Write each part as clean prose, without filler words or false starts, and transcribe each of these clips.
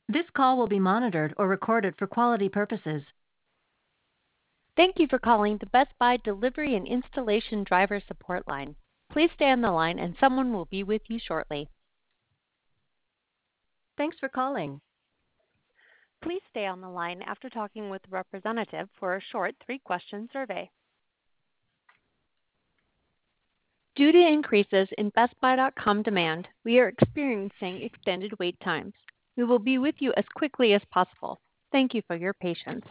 This call will be monitored or recorded for quality purposes. Thank you for calling the Best Buy Delivery and Installation Driver Support Line. Please stay on the line and someone will be with you shortly. Thanks for calling. Please stay on the line after talking with a representative for a short 3-question survey. Due to increases in BestBuy.com demand, we are experiencing extended wait times. We will be with you as quickly as possible. Thank you for your patience.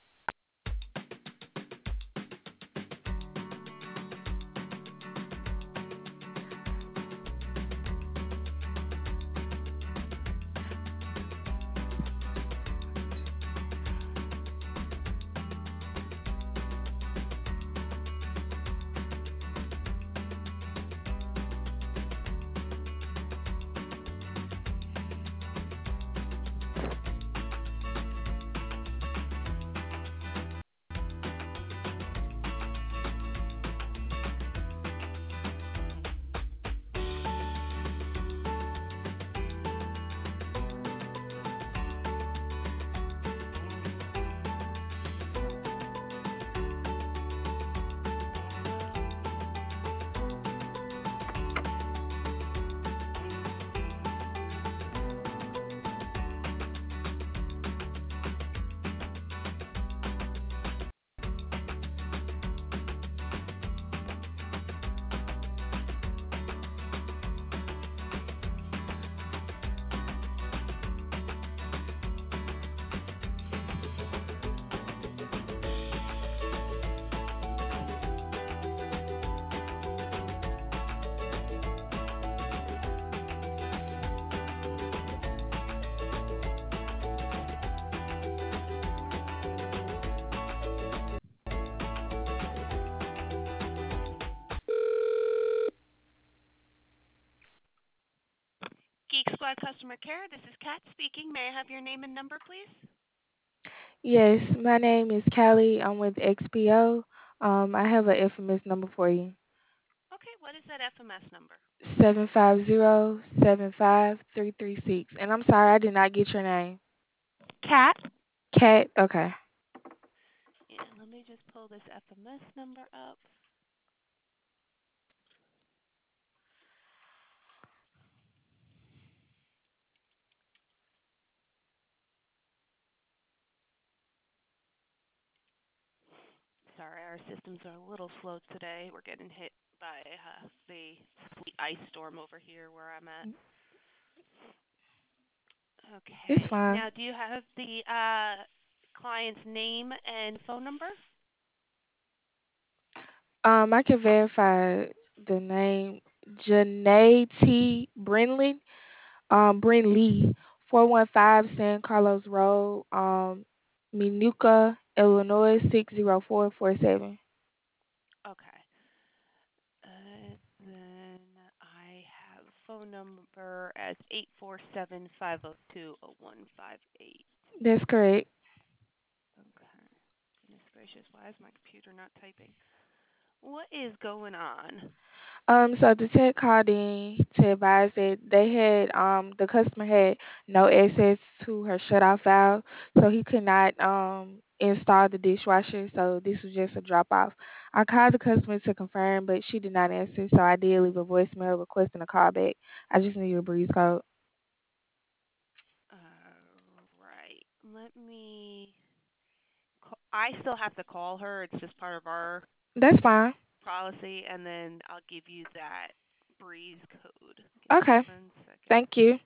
Geek Squad Customer Care, this is Kat speaking. May I have your name and number, please? Yes, my name is Callie. I'm with XPO. I have an FMS number for you. Okay, what is that FMS number? 750-75336. And I'm sorry I did not get your name. Cat. Cat? Okay. Yeah, let me just pull this FMS number up. Sorry, our systems are a little slow today. We're getting hit by the sweet ice storm over here where I'm at. It's Okay. fine. Now, do you have the client's name and phone number? I can verify the name Janae T. Brinley. Brinley. 415 San Carlos Road, Minooka, Illinois 60447. Okay. Then I have phone number as 847-502-0158. That's correct. Okay. Goodness gracious, why is my computer not typing? What is going on? So the tech called in to advise that they had the customer had no access to her shutoff valve, so he could not install the dishwasher. So this was just a drop off. I called the customer to confirm, but she did not answer. So I did leave a voicemail requesting a call back. I just need a breeze code. Right. Let me. I still have to call her. It's just part of our That's fine. policy, and then I'll give you that breeze code. Give me Okay. 1 second. Thank you.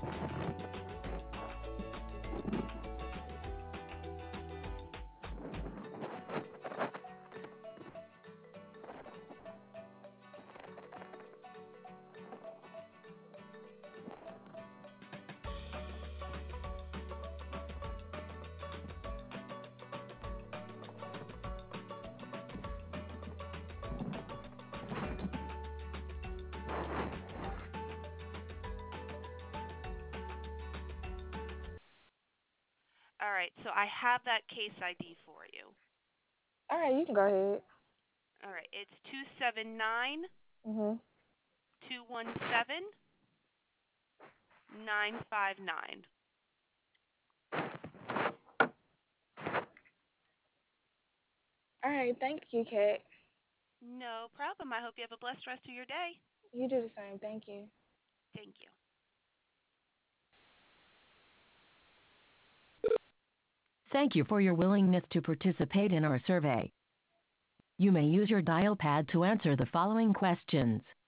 All right, so I have that case ID for you. All right, you can go ahead. All right, it's 279 Mhm. 217 959. All right, thank you, Kat. No problem. I hope you have a blessed rest of your day. You do the same. Thank you. Thank you. Thank you for your willingness to participate in our survey. You may use your dial pad to answer the following questions.